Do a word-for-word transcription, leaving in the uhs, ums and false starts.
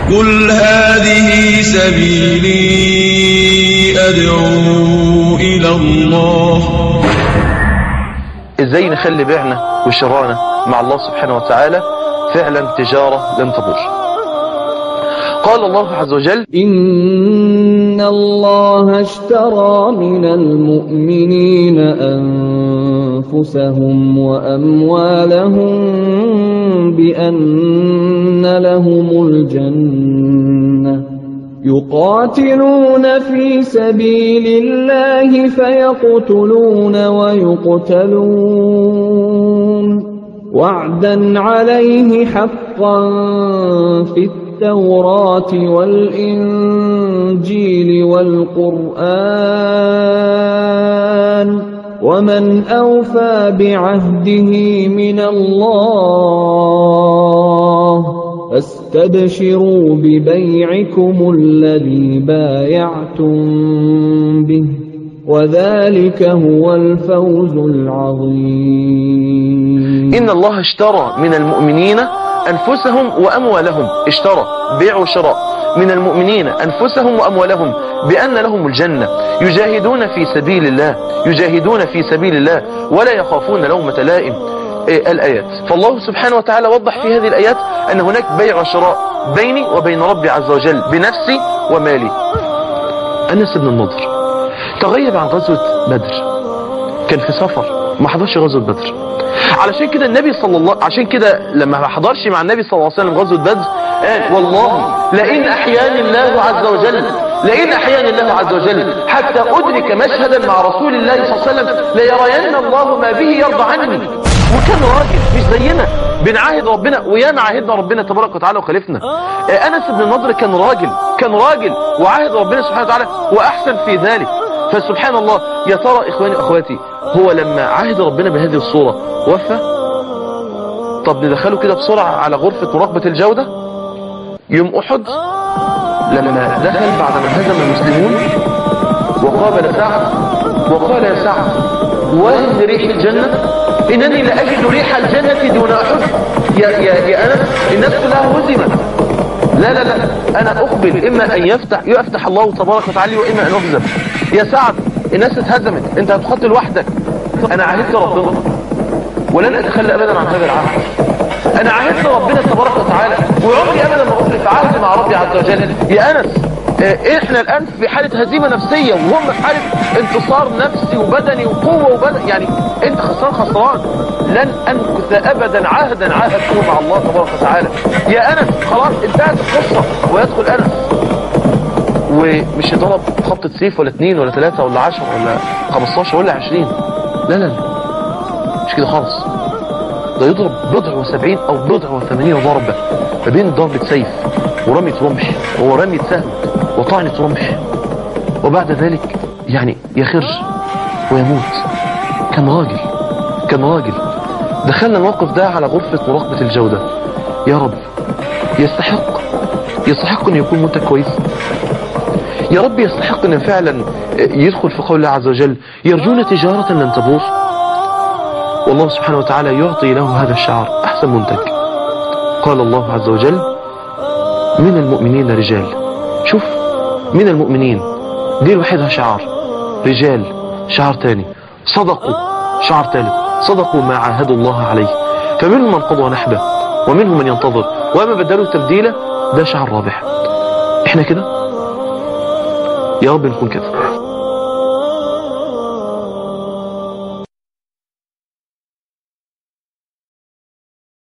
قل هذه سبيلي أدعو إلى الله. ازاي نخلي بيعنا وشرانا مع الله سبحانه وتعالى فعلا تجارة لن تبور. قال الله عز وجل: إن الله اشترى من المؤمنين أنفسهم وأموالهم بأن لهم الجنة يقاتلون في سبيل الله فيقتلون ويقتلون وعدا عليه حقا في التوراة والإنجيل والقرآن ومن أوفى بعهده من الله فاستبشروا ببيعكم الذي بايعتم به وذلك هو الفوز العظيم. إن الله اشترى من المؤمنين أنفسهم وأموالهم. اشترى، بيع وشراء، من المؤمنين أنفسهم وأموالهم بأن لهم الجنة يجاهدون في سبيل الله، يجاهدون في سبيل الله ولا يخافون لومة لائم. إيه الآيات؟ فالله سبحانه وتعالى وضح في هذه الآيات أن هناك بيع وشراء بيني وبين ربي عز وجل بنفسي ومالي. أنس بن النضر تغيب عن غزوة بدر، كان في سفر ما حضرش غزوة بدر. علشان كده النبي صلى الله عشان كده لما ما حضرش مع النبي صلى الله عليه وسلم غزوة بدر قال: والله لئن أحياني الله عز وجل لئن أحياني الله عز وجل حتى أدرك مشهدا مع رسول الله صلى الله عليه وسلم ليرين الله ما به يرضى عني. وكان راجل مش زينا بنعاهد ربنا وياما عاهدنا ربنا تبارك وتعالى وخالفنا. أنس بن النضر كان راجل كان راجل وعاهد ربنا سبحانه وتعالى وأحسن في ذلك. فسبحان الله، يا ترى إخواني وأخواتي هو لما عاهد ربنا بهذه الصورة وفى؟ طب ندخله كده بسرعة على غرفة مراقبة الجودة. يوم أحد لما دخل بعد ما هزم المسلمون وقابل سعد وقال: يا سعد، وهن ريح الجنة، إنني لأجد ريح الجنة دون أحد. يا, يا, يا أنس، الناس كلها هزمت. لا لا لا أنا أقبل، إما أن يفتح يفتح الله تبارك وتعالى وإما أن أهزم. يا سعد، الناس اتهزمت، أنت هتقاتل وحدك. أنا عاهدت ربنا ولن أتخلى أبدا عن هذا العهد. أنا عاهدت ربنا تبارك وتعالى وعمري أبدا ما أخلف عهد مع ربي عز وجل. يا أنس، إحنا الآن في حالة هزيمة نفسية وهم في حالة انتصار نفسي وبدني وقوة وبدن، يعني أنت خسران خسران. لن أنكث أبدا عهدا عاهدته مع الله تبارك وتعالى. يا أنس، خلاص انتهت القصة. ويدخل أنس ومش يضرب خبطة سيف ولا اثنين ولا ثلاثة ولا عشر ولا خمستاشر ولا عشرين. لا لا لا مش كده خالص. ده يضرب بضع وسبعين أو بضع وثمانين ضربة ما بين ضربة سيف ورمية رمح ورمية سهم وطعنة رمح، وبعد ذلك يعني يخر ويموت. كان راجل كان راجل. دخلنا الموقف ده على غرفة مراقبة الجودة. يا رب، يستحق يستحق أن يكون منتج كويس. يا رب يستحق أن فعلا يدخل في قول الله عز وجل: يرجون تجارة لن تبور. والله سبحانه وتعالى يعطي له هذا الشعار أحسن منتج. قال الله عز وجل: من المؤمنين رجال. شوف، من المؤمنين دي لوحدها شعار. رجال شعار تاني. صدقوا شعار ثالث. صدقوا ما عاهدوا الله عليه، فمنهم من قضى نحبه ومنهم من ينتظر وما بدلوا تبديلا. ده شعار رابح. احنا كده يا رب نكون كده.